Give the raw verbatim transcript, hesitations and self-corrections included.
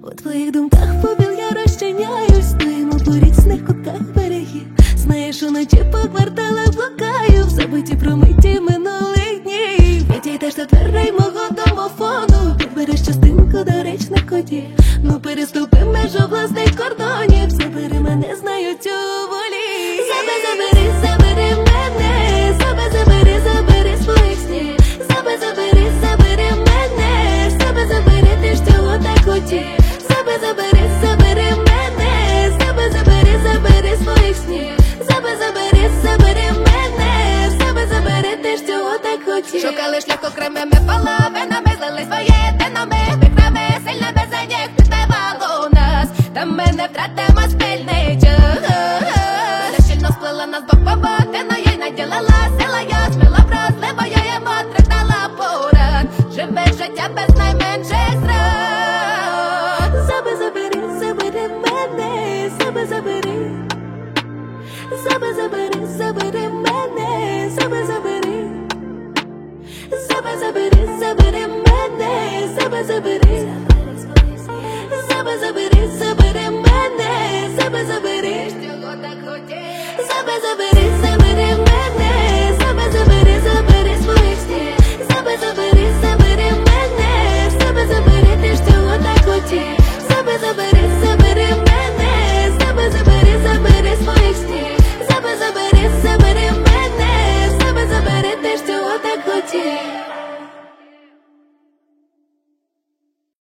У твоїх думках повіл я розчиняюсь, стоїмо по річних кутках берегів. Знаєш, уночі по кварталах блукаю, в забиті промиті минулих днів. Відійдеш до дверей мого домофону, підбереш частинку до речних котів. Ну переступи межу власних кордонів, забери мене, знають у волі. Забе, забери, забери мене, забе, забери, забери своїх снів. Забе, забери, забери мене, забе, забери, ти ж цього так хотів. Забе, забери, забери мене, забе, забери, забери своїх снів. Забе, забери, забери мене, забе, забери, ти ж цього так хотів. Шукали шлях окремими половинами, злили своє єдинами, вікрами, сильно без заніх підтримало нас. Та ми не втратимо спільний час. Щільно сплила нас Бог поботиною й наділила сила, я сміла вразливою, йому тридала порад. Живе життя без найменших зрад. Забе, забери, забери мене, забе, забери. Забе, забери, забери мене, забе, забери. Забе, забери, забери мене, забе, забери. Забе, забери, забери.